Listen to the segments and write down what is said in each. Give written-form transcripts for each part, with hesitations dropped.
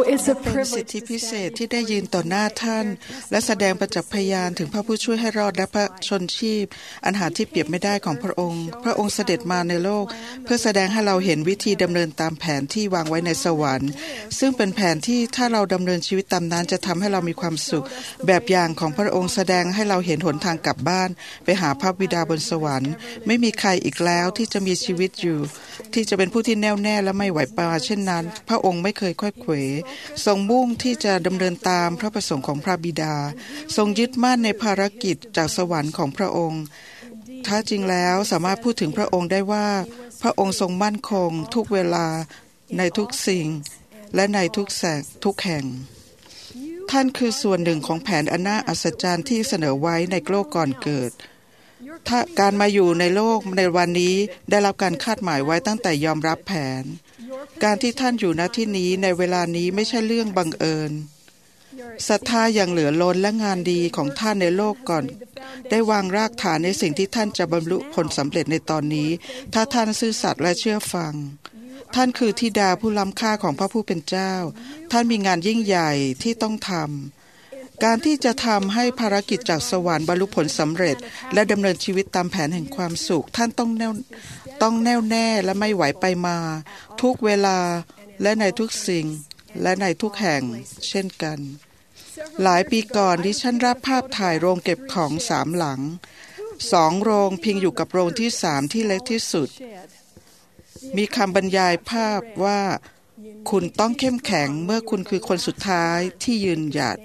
เป็นสิทธิพิเศษที่ได้ยืนต่อหน้าท่านและแสดงประจักษ์พยานถึงพระผู้ช่วยให้รอดและพระชนชีพอันหาที่เปรียบไม่ได้ของพระองค์พระองค์เสด็จมาในโลกเพื่อแสดงให้เราเห็นวิธีดำเนินตามแผนที่วางไว้ในสวรรค์ซึ่งเป็นแผนที่ถ้าเราดำเนินชีวิตตามนั้นจะทำให้เรามีความสุขแบบอย่างของพระองค์แสดงให้เราเห็นหนทางกลับบ้านไปหาพระบิดาบนสวรรค์ไม่มีใครอีกแล้วที่จะมีชีวิตอยู่ที่จะเป็นผู้ที่แน่วแน่และไม่ไหวปาเช่นนั้นพระองค์ไม่เคยค่อยเขวทรงมุ่งที่จะดำเนินตามพระประสงค์ของพระบิดาทรงยึดมั่นในภารกิจจากสวรรค์ของพระองค์ถ้าจริงแล้วสามารถพูดถึงพระองค์ได้ว่าพระองค์ทรงมั่นคงทุกเวลาในทุกสิ่งและในทุกแห่งท่านคือส่วนหนึ่งของแผนอันน่าอัศจรรย์ที่เสนอไว้ในโลกก่อนเกิดถ้าการมาอยู่ในโลกในวันนี้ได้รับการคาดหมายไว้ตั้งแต่ยอมรับแผนการที่ท่านอยู่ณที่นี้ในเวลานี้ไม่ใช่เรื่องบังเอิญศรัทธาอย่างเหลือล้นและงานดีของท่านในโลกก่อนได้วางรากฐานในสิ่งที่ท่านจะบรรลุผลสำเร็จในตอนนี้ถ้าท่านซื่อสัตย์และเชื่อฟังท่านคือธิดาผู้ล้ำค่าของพระผู้เป็นเจ้าท่านมีงานยิ่งใหญ่ที่ต้องทำการที่จะทำให้ภารกิจจากสวรรค์บรรลุผลสำเร็จและดำเนินชีวิตตามแผนแห่งความสุขท่านต้องแน่วแน่และไม่ไหวไปมาทุกเวลาและในทุกสิ่งและในทุกแห่งเช่นกันหลายปีก่อนดิฉันรับภาพถ่ายโรงเก็บของ3 หลัง2 โรงพิงอยู่กับโรงที่3ที่เล็กที่สุดมีคำบรรยายภาพว่าคุณต้องเข้มแข็งเมื่อคุณคือคนสุดท้ายที่ยืนหยัด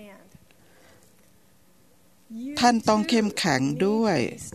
ท่านต้องเข้มแข็งด้วย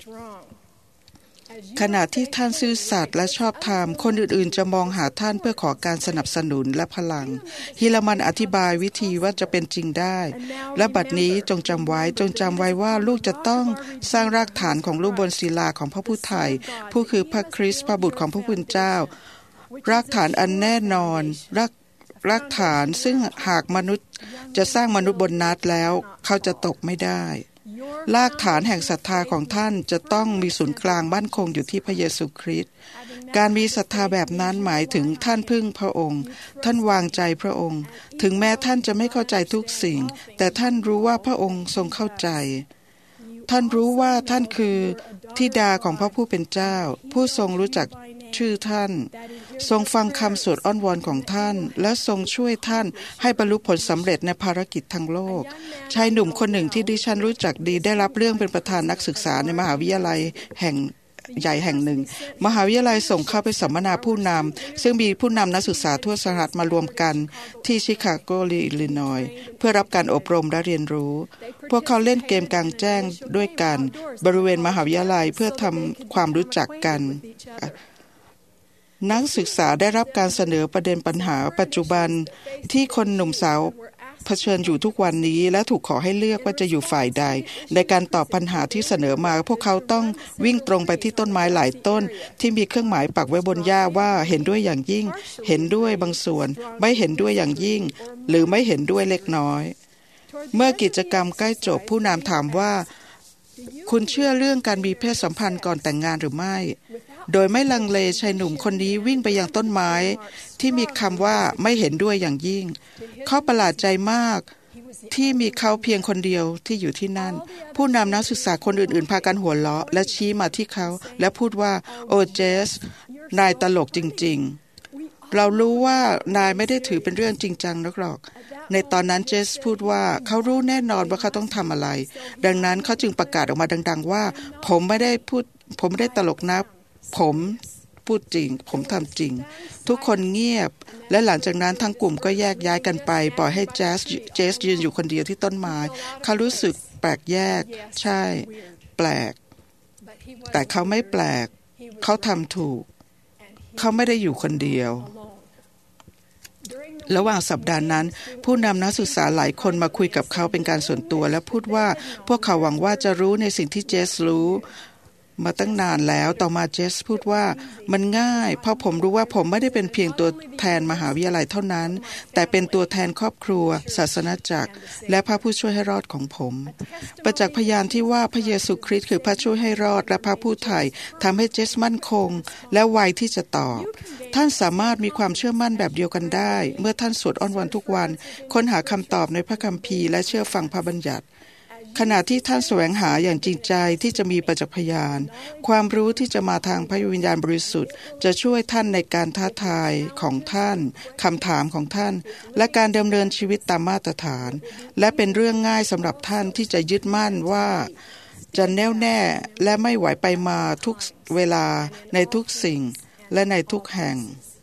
ขณะที่ท่านซื่อสัตย์และชอบธรรมคนอื่นๆจะมองหาท่านเพื่อขอการสนับสนุนและพลังฮิลามันอธิบายวิธีว่าจะเป็นจริงได้และบัดนี้จงจำไว้ว่าลูกจะต้องสร้างรากฐานของลูกบนศิลาของพระผู้ไถ่ผู้คือพระคริสต์พระบุตรของพระผู้เป็นเจ้ารากฐานอันแน่นอนรากฐานซึ่งหากมนุษย์จะสร้างมนุษย์บนนั้นแล้วเขาจะตกไม่ได้รากฐานแห่งศรัทธาของท่านจะต้องมีศูนย์กลางมั่นคงอยู่ที่พระเยซูคริสต์การมีศรัทธาแบบนั้นหมายถึงท่านพึ่งพระองค์ท่านวางใจพระองค์ถึงแม้ท่านจะไม่เข้าใจทุกสิ่งแต่ท่านรู้ว่าพระองค์ทรงเข้าใจท่านรู้ว่าท่านคือธิดาของพระผู้เป็นเจ้าผู้ทรงรู้จักชื่อท่านทรงฟังคำสวดอ้อนวอนของท่านและทรงช่วยท่านให้บรรลุผลสำเร็จในภารกิจทางโลกชายหนุ่มคนหนึ่งที่ดิฉันรู้จักดีได้รับเรื่องเป็นประธานนักศึกษาในมหาวิทยาลัยแห่งใหญ่แห่งหนึ่งมหาวิทยาลัยส่งเข้าไปสัมมนาผู้นำซึ่งมีผู้นำนักศึกษาทั่วสหรัฐมารวมกันที่ชิคาโกอิลลินอยส์เพื่อรับการอบรมและเรียนรู้พวกเขาเล่นเกมกลางแจ้งด้วยกันบริเวณมหาวิทยาลัยเพื่อทำความรู้จักกันนักศึกษาได้รับการเสนอประเด็นปัญหาปัจจุบันที่คนหนุ่มสาวเผชิญอยู่ทุกวันนี้และถูกขอให้เลือกว่าจะอยู่ฝ่ายใดในการตอบปัญหาที่เสนอมาพวกเขาต้องวิ่งตรงไปที่ต้นไม้หลายต้นที่มีเครื่องหมายปักไว้บนหญ้าว่าเห็นด้วยอย่างยิ่งเห็นด้วยบางส่วนไม่เห็นด้วยอย่างยิ่งหรือไม่เห็นด้วยเล็กน้อยเมื่อกิจกรรมใกล้จบผู้นำถามว่าคุณเชื่อเรื่องการมีเพศสัมพันธ์ก่อนแต่งงานหรือไม่โดยไม่ลังเลชายหนุ่มคนนี้วิ่งไปยังต้นไม้ที่มีคำว่าไม่เห็นด้วยอย่างยิ่งเขาประหลาดใจมากที่มีเขาเพียงคนเดียวที่อยู่ที่นั่นผู้นำนักศึกษาคนอื่นๆพากันหัวเราะและชี้มาที่เขาและพูดว่าโอ้เจสนายตลกจริงๆเรารู้ว่านายไม่ได้ถือเป็นเรื่องจริงจังนักหรอกในตอนนั้นเจสพูดว่าเขารู้แน่นอนว่าเขาต้องทำอะไรดังนั้นเขาจึงประกาศออกมาดังๆว่าผมไม่ได้ตลกนะผมพูดจริงผมทำจริงทุกคนเงียบและหลังจากนั้นทั้งกลุ่มก็แยกย้ายกันไปปล่อยให้เจสยืนอยู่คนเดียวที่ต้นไม้เขารู้สึกแปลกแยกใช่แปลกแต่เขาไม่แปลกเขาทำถูกเขาไม่ได้อยู่คนเดียวระหว่างสัปดาห์นั้นผู้นำนักศึกษาหลายคนมาคุยกับเขาเป็นการส่วนตัวและพูดว่าพวกเขาหวังว่าจะรู้ในสิ่งที่เจสรู้มาตั้งนานแล้วต่อมาเจสพูดว่ามันง่ายเพราะผมรู้ว่าผมไม่ได้เป็นเพียงตัวแทนมหาวิทยาลัยเท่านั้นแต่เป็นตัวแทนครอบครัวศาสนาจักรและพระผู้ช่วยให้รอดของผมประจักษ์พยานที่ว่าพระเยซูคริสต์คือพระช่วยให้รอดและพระผู้ไถ่ทำให้เจสมั่นคงและไวที่จะตอบท่านสามารถมีความเชื่อมั่นแบบเดียวกันได้เมื่อท่านสวดอ้อนวอนทุกวันค้นหาคำตอบในพระคัมภีร์และเชื่อฟังพระบัญญัติขณะที่ท่านแสวงหาอย่างจริงใจที่จะมีประจักษ์พยานความรู้ที่จะมาทางพระวิญญาณบริสุทธิ์จะช่วยท่านในการท้าทายของท่านคำถามของท่านและการดำเนินชีวิตตามมาตรฐานและเป็นเรื่องง่ายสำหรับท่านที่จะยึดมั่นว่าจะแน่วแน่และไม่ไหวไปมาทุกเวลาในทุกสิ่งและในทุกแห่ง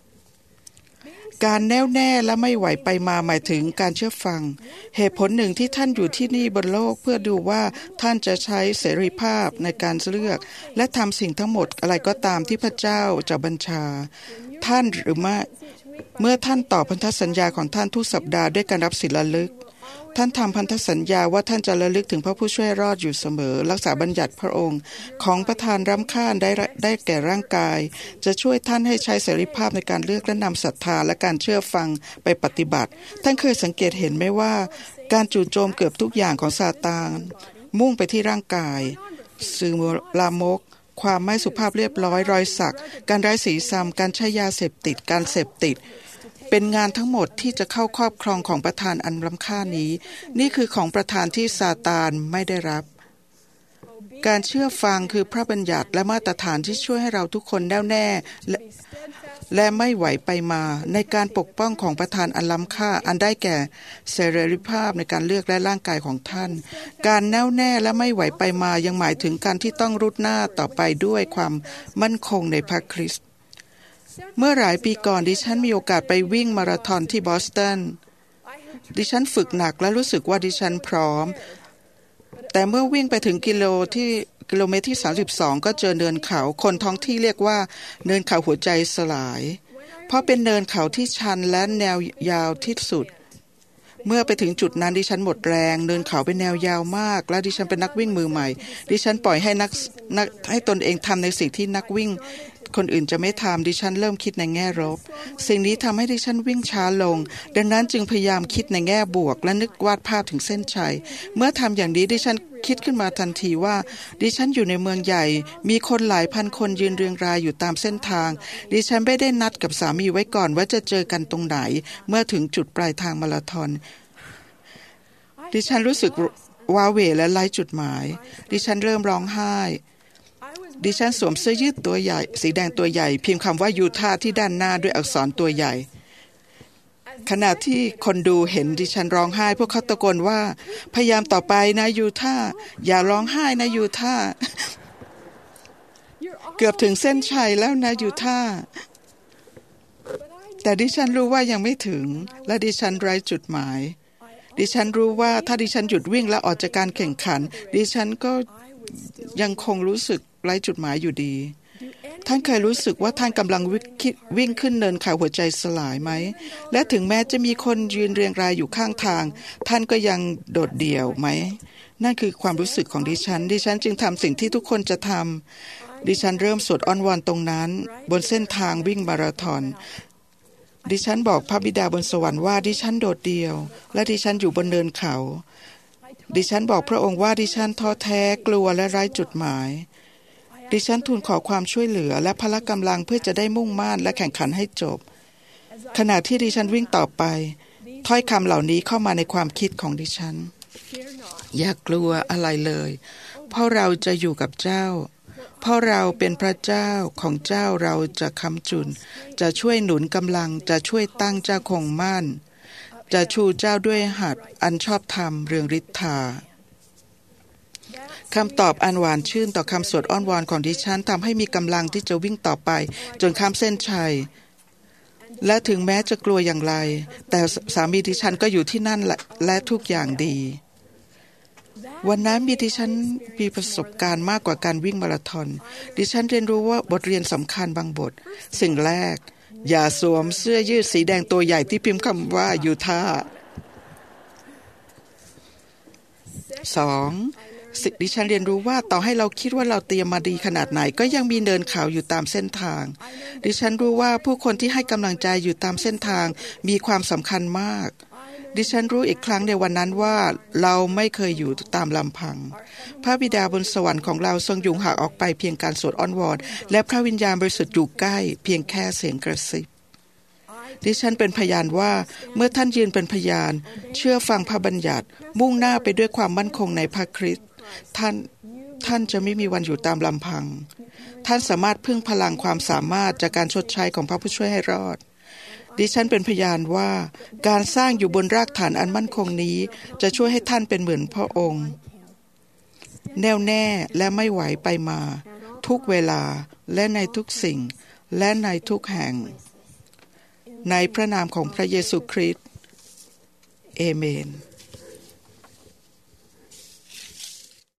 การแน่วแน่และไม่ไหวไปมาหมายถึงการเชื่อฟังเหตุผลหนึ่งที่ท่านอยู่ที่นี่บนโลกเพื่อดูว่าท่านจะใช้เสรีภาพในการเลือกและทำสิ่งทั้งหมดอะไรก็ตามที่พระเจ้าจะบัญชาท่านหรือไม่เมื่อท่านตอบพันธสัญญาของท่านทุกสัปดาห์ด้วยการรับสิทธิระลึกท่านทำพันธสัญญาว่าท่านจะระลึกถึงพระผู้ช่วยรอดอยู่เสมอรักษาบัญญัติพระองค์ของประทานรำคาญได้แก่ร่างกายจะช่วยท่านให้ใช้เสรีภาพในการเลือกและนำศรัทธาและการเชื่อฟังไปปฏิบัติท่านเคยสังเกตเห็นไหมว่าการจู่โจมเกือบทุกอย่างของซาตานมุ่งไปที่ร่างกายสื่อลามกความไม่สุภาพเรียบร้อยรอยสักการไร้ศีลธรรมการใช้ยาเสพติดการเสพติดเป็นงานทั้งหมดที่จะเข้าครอบครองของประธานอันล้ำค่านี้นี่คือของประธานที่ซาตานไม่ได้รับการเชื่อฟังคือพระบัญญัติและมาตรฐานที่ช่วยให้เราทุกคนแน่วแน่และไม่ไหวไปมาในการปกป้องของประธานอันล้ำค่าอันได้แก่เสรีภาพในการเลือกและร่างกายของท่านการแน่วแน่และไม่ไหวไปมายังหมายถึงการที่ต้องรุดหน้าต่อไปด้วยความมั่นคงในพระคริสต์เมื่อหลายปีก่อนดิฉันมีโอกาสไปวิ่งมาราธอนที่บอสตันดิฉันฝึกหนักและรู้สึกว่าดิฉันพร้อมแต่เมื่อวิ่งไปถึงกิโลเมตรที่32ก็เจอเนินเขาคนท้องที่เรียกว่าเนินเขาหัวใจสลายเพราะเป็นเนินเขาที่ชันและแนวยาวที่สุดเมื่อไปถึงจุดนั้นดิฉันหมดแรงเนินเขาเป็นแนวยาวมากและดิฉันเป็นนักวิ่งมือใหม่ดิฉันปล่อยให้ตนเองทำในสิ่งที่นักวิ่งคนอื่นจะไม่ทำดิฉันเริ่มคิดในแง่ลบสิ่งนี้ทำให้ดิฉันวิ่งช้าลงดังนั้นจึงพยายามคิดในแง่บวกและนึกวาดภาพถึงเส้นชัยเมื่อทำอย่างนี้ดิฉันคิดขึ้นมาทันทีว่าดิฉันอยู่ในเมืองใหญ่มีคนหลายพันคนยืนเรียงรายอยู่ตามเส้นทางดิฉันไม่ได้นัดกับสามีไว้ก่อนว่าจะเจอกันตรงไหนเมื่อถึงจุดปลายทางมาราธอนดิฉันรู้สึกว้าเหวและไร้จุดหมายดิฉันเริ่มร้องไห้ดิฉันสวมเสื้อยืดตัวใหญ่สีแดงตัวใหญ่พิมพ์คำว่ายูทาห์ที่ด้านหน้าด้วยอักษรตัวใหญ่ขณะที่คนดูเห็นดิฉันร้องไห้พวกเขาตะโกนว่าพยายามต่อไปนะยูทาห์อย่าร้องไห้นะยูทาห์เกือบถึงเส้นชัยแล้วนะยูทาห์แต่ดิฉันรู้ว่ายังไม่ถึงและดิฉันไร้จุดหมายดิฉันรู้ว่าถ้าดิฉันหยุดวิ่งและออกจากการแข่งขันดิฉันก็ยังคงรู้สึกไร้จุดหมายอยู่ดีท่านเคยรู้สึกว่าท่านกำลังวิ่งขึ้นเนินเขาหัวใจสลายไหมและถึงแม้จะมีคนยืนเรียงรายอยู่ข้างทางท่านก็ยังโดดเดี่ยวไหมนั่นคือความรู้สึกของดิฉันจึงทำสิ่งที่ทุกคนจะทำดิฉันเริ่มสวดอ้อนวอนตรงนั้นบนเส้นทางวิ่งมาราธอนดิฉันบอกพระบิดาบนสวรรค์ว่าดิฉันโดดเดี่ยวและดิฉันอยู่บนเนินเขาดิฉันบอกพระองค์ว่าดิฉันท้อแท้กลัวและไร้จุดหมายดิฉันทูลขอความช่วยเหลือและพละกำลังเพื่อจะได้มุ่งมั่นและแข่งขันให้จบขณะที่ดิฉันวิ่งต่อไปถ้อยคำเหล่านี้เข้ามาในความคิดของดิฉันอย่ากลัวอะไรเลยเพราะเราจะอยู่กับเจ้าเพราะเราเป็นพระเจ้าของเจ้าเราจะค้ำจุนจะช่วยหนุนกำลังจะช่วยตั้งเจ้าคงมั่นจะชูเจ้าด้วยหัตถ์อันชอบธรรมเรืองฤทธาคำตอบอันหวานชื่นต่อคำสวดอ้อนวอนของดิฉันทำให้มีกำลังที่จะวิ่งต่อไปจนข้ามเส้นชัยและถึงแม้จะกลัวอย่างไรแต่สามีดิฉันก็อยู่ที่นั่นและทุกอย่างดีวันนั้นดิฉันมีประสบการณ์มากกว่าการวิ่งมาราธอนดิฉันเรียนรู้ว่าบทเรียนสำคัญบางบทสิ่งแรกอย่าสวมเสื้อยืดสีแดงตัวใหญ่ที่พิมพ์คำว่ายูทาห์2 ดิฉันเรียนรู้ว่าต่อให้เราคิดว่าเราเตรียมมาดีขนาดไหนก็ยังมีเนินเขาอยู่ตามเส้นทางดิฉันรู้ว่าผู้คนที่ให้กำลังใจอยู่ตามเส้นทางมีความสำคัญมากดิฉันรู้อีกครั้งในวันนั้นว่าเราไม่เคยอยู่ตามลำพังพระบิดาบนสวรรค์ของเราทรงอยู่ห่างออกไปเพียงการสวดอ้อนวอนและพระวิญญาณบริสุทธิ์อยู่ใกล้เพียงแค่เสียงกระซิบดิฉันเป็นพยานว่าเมื่อท่านยืนเป็นพยานเชื่อฟังพระบัญญัติมุ่งหน้าไปด้วยความมั่นคงในพระคริสต์ท่านจะไม่มีวันอยู่ตามลำพังท่านสามารถพึ่งพลังความสามารถจากการชดใช้ของพระผู้ช่วยให้รอดดิฉันเป็นพยานว่าการสร้างอยู่บนรากฐานอันมั่นคงนี้จะช่วยให้ท่านเป็นเหมือนพระองค์แน่วแน่และไม่ไหวไปมาทุกเวลาและในทุกสิ่งและในทุกแห่งในพระนามของพระเยซูคริสต์เอเมน